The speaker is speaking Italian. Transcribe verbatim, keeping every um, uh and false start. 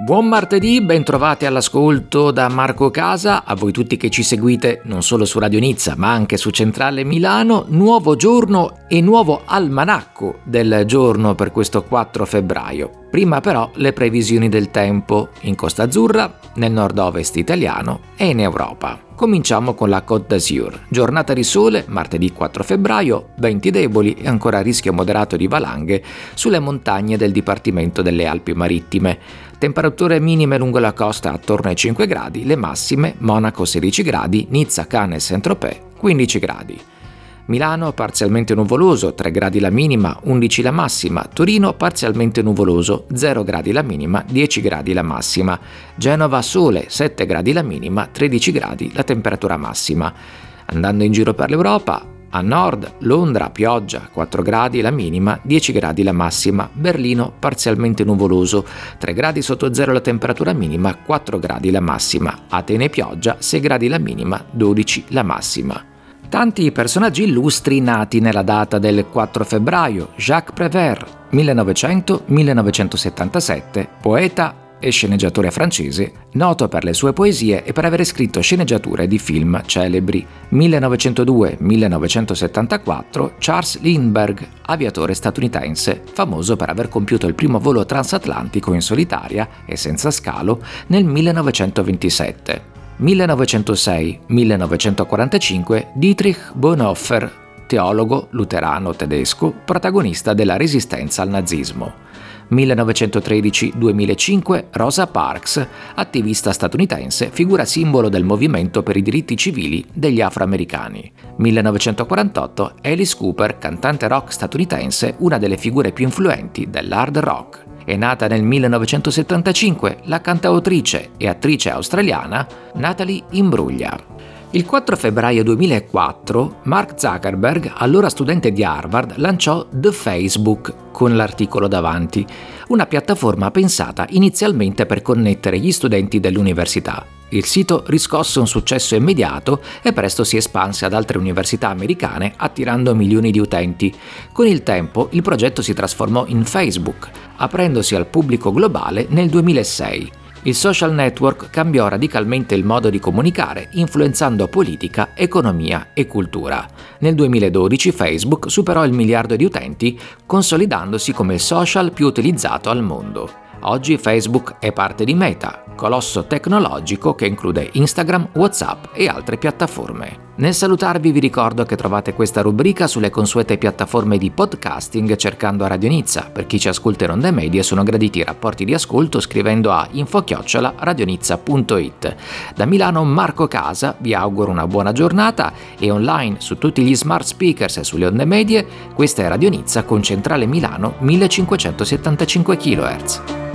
Buon martedì, bentrovati all'ascolto da Marco Casa, a voi tutti che ci seguite non solo su Radio Nizza ma anche su Centrale Milano. Nuovo giorno e nuovo almanacco del giorno per questo quattro febbraio. Prima però le previsioni del tempo in Costa Azzurra, nel nord-ovest italiano e in Europa. Cominciamo con la Côte d'Azur. Giornata di sole, martedì quattro febbraio, venti deboli e ancora rischio moderato di valanghe sulle montagne del Dipartimento delle Alpi Marittime. Temperature minime lungo la costa attorno ai cinque gradi, le massime Monaco sedici gradi, Nizza, Cannes, Saint-Tropez quindici gradi. Milano parzialmente nuvoloso, tre gradi la minima, undici la massima. Torino parzialmente nuvoloso, zero gradi la minima, dieci gradi la massima. Genova sole, sette gradi la minima, tredici gradi la temperatura massima. Andando in giro per l'Europa, a nord Londra pioggia, quattro gradi la minima, dieci gradi la massima. Berlino parzialmente nuvoloso, tre gradi sotto zero la temperatura minima, quattro gradi la massima. Atene pioggia, sei gradi la minima, dodici la massima. Tanti personaggi illustri nati nella data del quattro febbraio. Jacques Prévert, millenovecento millenovecentosettantasette, poeta e sceneggiatore francese, noto per le sue poesie e per aver scritto sceneggiature di film celebri. millenovecentodue millenovecentosettantaquattro, Charles Lindbergh, aviatore statunitense, famoso per aver compiuto il primo volo transatlantico in solitaria e senza scalo nel millenovecentoventisette. millenovecentosei millenovecentoquarantacinque, Dietrich Bonhoeffer, teologo luterano tedesco, protagonista della resistenza al nazismo. millenovecentotredici duemilacinque, Rosa Parks, attivista statunitense, figura simbolo del movimento per i diritti civili degli afroamericani. millenovecentoquarantotto, Alice Cooper, cantante rock statunitense, una delle figure più influenti dell'hard rock. È nata nel millenovecentosettantacinque la cantautrice e attrice australiana Natalie Imbruglia. Il quattro febbraio duemilaquattro Mark Zuckerberg, allora studente di Harvard, lanciò The Facebook con l'articolo davanti, una piattaforma pensata inizialmente per connettere gli studenti dell'università. Il sito riscosse un successo immediato e presto si espanse ad altre università americane, attirando milioni di utenti. Con il tempo il progetto si trasformò in Facebook, aprendosi al pubblico globale nel duemilasei. Il social network cambiò radicalmente il modo di comunicare, influenzando politica, economia e cultura. Nel duemiladodici Facebook superò il miliardo di utenti, consolidandosi come il social più utilizzato al mondo. Oggi Facebook è parte di Meta, colosso tecnologico che include Instagram, WhatsApp e altre piattaforme. Nel salutarvi vi ricordo che trovate questa rubrica sulle consuete piattaforme di podcasting cercando Radio Nizza. Per chi ci ascolta in onde medie sono graditi i rapporti di ascolto scrivendo a info chiocciola radionizza punto it. Da Milano Marco Casa vi auguro una buona giornata e online su tutti gli smart speakers e sulle onde medie questa è Radio Nizza con centrale Milano millecinquecentosettantacinque chilohertz.